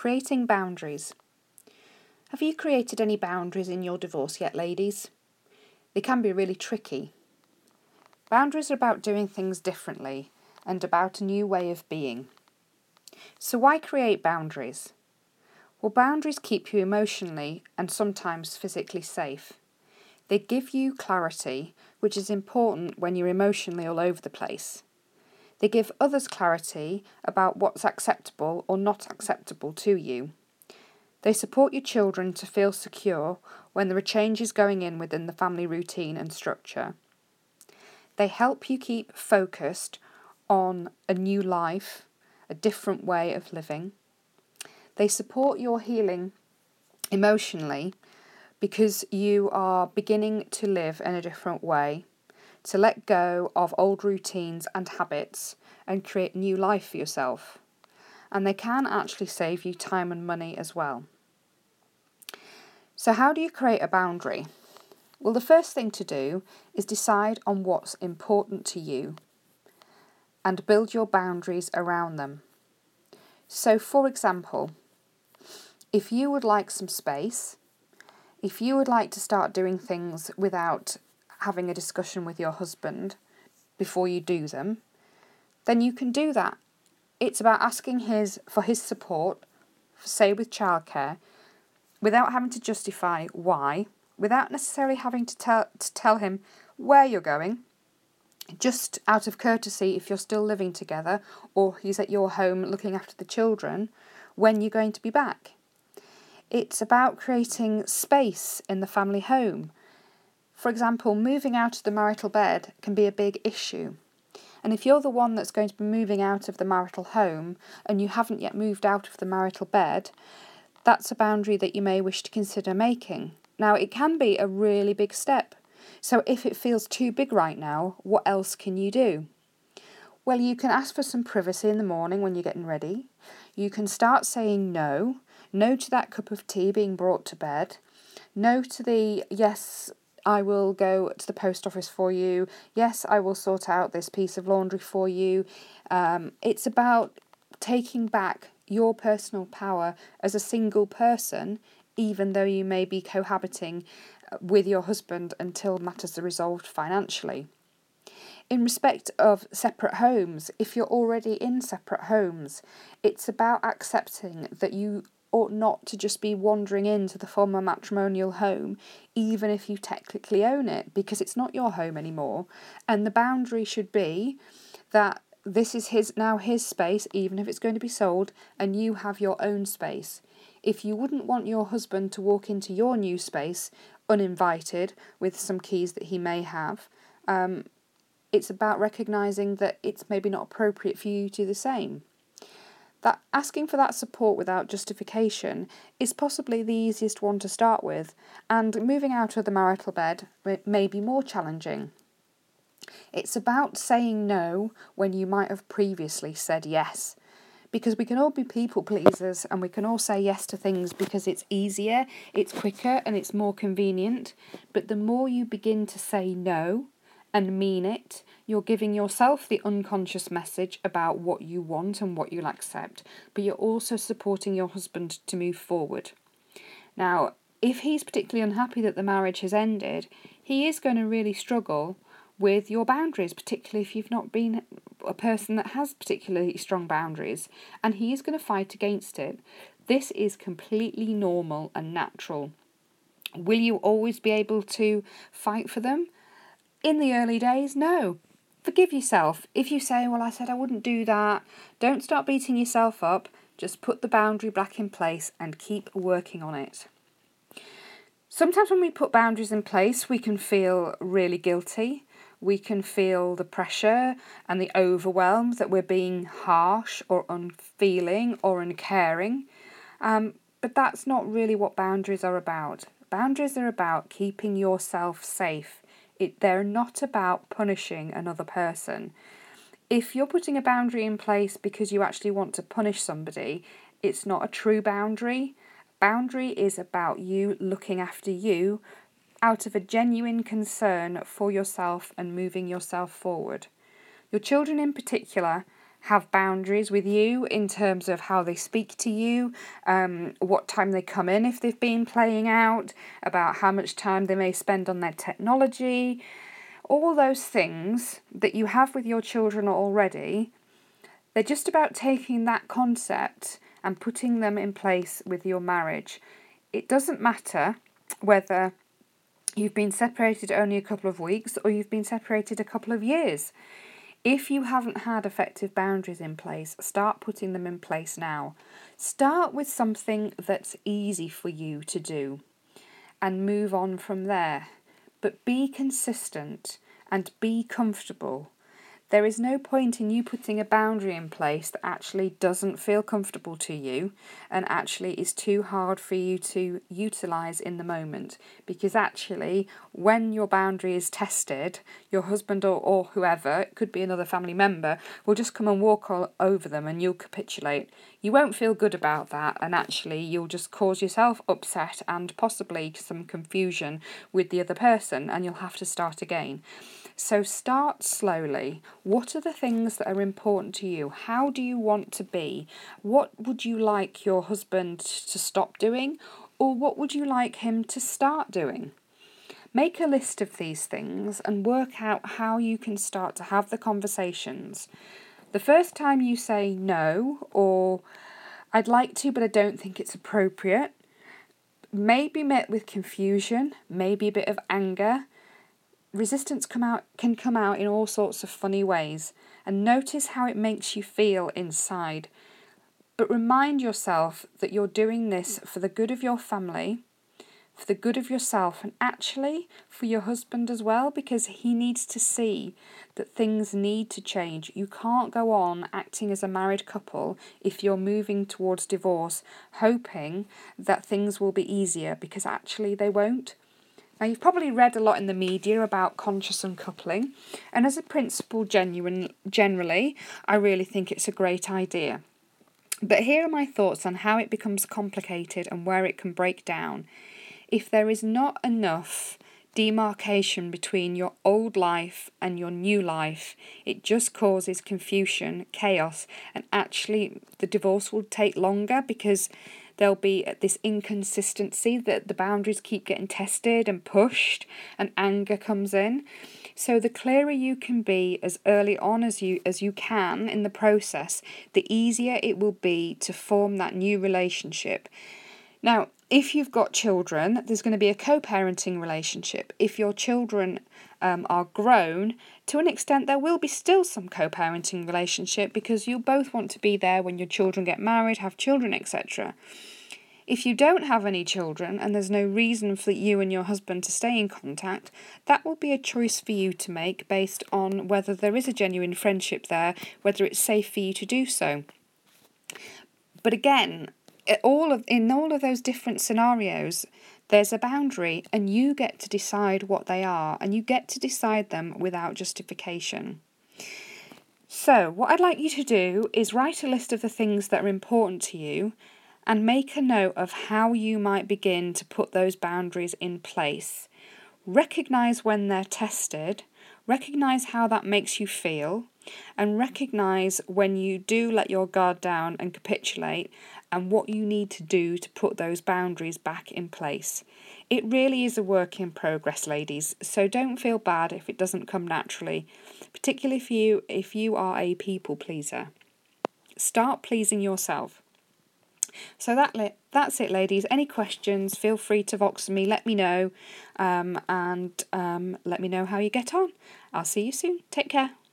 creating boundaries. Have you created any boundaries in your divorce yet, ladies? They can be really tricky. Boundaries are about doing things differently and about a new way of being. So why create boundaries? Well, boundaries keep you emotionally and sometimes physically safe. They give you clarity, which is important when you're emotionally all over the place. They give others clarity about what's acceptable or not acceptable to you. They support your children to feel secure when there are changes going in within the family routine and structure. They help you keep focused on a new life, a different way of living. They support your healing emotionally because you are beginning to live in a different way, to let go of old routines and habits and create new life for yourself. And they can actually save you time and money as well. So how do you create a boundary? Well, the first thing to do is decide on what's important to you and build your boundaries around them. So, for example, if you would like some space, if you would like to start doing things without having a discussion with your husband before you do them, then you can do that. It's about asking for his support, say with childcare, without having to justify why, without necessarily having to tell him where you're going, just out of courtesy if you're still living together or he's at your home looking after the children, when you're going to be back. It's about creating space in the family home. For example, moving out of the marital bed can be a big issue. And if you're the one that's going to be moving out of the marital home and you haven't yet moved out of the marital bed, that's a boundary that you may wish to consider making. Now, it can be a really big step. So if it feels too big right now, what else can you do? Well, you can ask for some privacy in the morning when you're getting ready. You can start saying no. No to that cup of tea being brought to bed. No to the, yes, I will go to the post office for you. Yes, I will sort out this piece of laundry for you. It's about taking back your personal power as a single person, even though you may be cohabiting with your husband until matters are resolved financially. In respect of separate homes, if you're already in separate homes, it's about accepting that you ought not to just be wandering into the former matrimonial home, even if you technically own it, because it's not your home anymore. And the boundary should be that this is his space, even if it's going to be sold, and you have your own space. If you wouldn't want your husband to walk into your new space uninvited with some keys that he may have, it's about recognising that it's maybe not appropriate for you to do the same. That asking for that support without justification is possibly the easiest one to start with, and moving out of the marital bed may be more challenging. It's about saying no when you might have previously said yes. Because we can all be people pleasers and we can all say yes to things because it's easier, it's quicker and it's more convenient. But the more you begin to say no and mean it, you're giving yourself the unconscious message about what you want and what you'll accept. But you're also supporting your husband to move forward. Now, if he's particularly unhappy that the marriage has ended, he is going to really struggle with your boundaries, particularly if you've not been a person that has particularly strong boundaries, and he is going to fight against it. This is completely normal and natural. Will you always be able to fight for them? In the early days, no. Forgive yourself. If you say, well, I said I wouldn't do that, don't start beating yourself up. Just put the boundary back in place and keep working on it. Sometimes when we put boundaries in place, we can feel really guilty. We can feel the pressure and the overwhelm that we're being harsh or unfeeling or uncaring. But that's not really what boundaries are about. Boundaries are about keeping yourself safe. They're not about punishing another person. If you're putting a boundary in place because you actually want to punish somebody, it's not a true boundary. Boundary is about you looking after you out of a genuine concern for yourself and moving yourself forward. Your children in particular have boundaries with you in terms of how they speak to you, what time they come in if they've been playing out, about how much time they may spend on their technology. All those things that you have with your children already, they're just about taking that concept and putting them in place with your marriage. It doesn't matter whether you've been separated only a couple of weeks or you've been separated a couple of years. If you haven't had effective boundaries in place, start putting them in place now. Start with something that's easy for you to do and move on from there. But be consistent and be comfortable. There is no point in you putting a boundary in place that actually doesn't feel comfortable to you and actually is too hard for you to utilise in the moment. Because actually, when your boundary is tested, your husband or whoever, it could be another family member, will just come and walk all over them and you'll capitulate. You won't feel good about that, and actually you'll just cause yourself upset and possibly some confusion with the other person, and you'll have to start again. So start slowly. What are the things that are important to you? How do you want to be? What would you like your husband to stop doing? Or what would you like him to start doing? Make a list of these things and work out how you can start to have the conversations. The first time you say no, or I'd like to but I don't think it's appropriate, may be met with confusion, maybe a bit of anger. Resistance can come out in all sorts of funny ways, and notice how it makes you feel inside. But remind yourself that you're doing this for the good of your family, for the good of yourself, and actually for your husband as well, because he needs to see that things need to change. You can't go on acting as a married couple if you're moving towards divorce, hoping that things will be easier, because actually they won't. Now, you've probably read a lot in the media about conscious uncoupling, and as a principle, generally, I really think it's a great idea. But here are my thoughts on how it becomes complicated and where it can break down. If there is not enough demarcation between your old life and your new life, it just causes confusion, chaos, and actually the divorce will take longer because there'll be this inconsistency that the boundaries keep getting tested and pushed and anger comes in. So the clearer you can be as early on as you can in the process, the easier it will be to form that new relationship. Now, if you've got children, there's going to be a co-parenting relationship. If your children are grown, to an extent there will be still some co-parenting relationship because you both want to be there when your children get married, have children, etc. If you don't have any children and there's no reason for you and your husband to stay in contact, that will be a choice for you to make based on whether there is a genuine friendship there, whether it's safe for you to do so. But again, in all of those different scenarios, there's a boundary and you get to decide what they are, and you get to decide them without justification. So what I'd like you to do is write a list of the things that are important to you and make a note of how you might begin to put those boundaries in place. Recognise when they're tested, recognise how that makes you feel, and recognise when you do let your guard down and capitulate and what you need to do to put those boundaries back in place. It really is a work in progress, ladies, so don't feel bad if it doesn't come naturally, particularly if you are a people pleaser. Start pleasing yourself. So that's it, ladies. Any questions, feel free to Vox me, let me know, and let me know how you get on. I'll see you soon. Take care.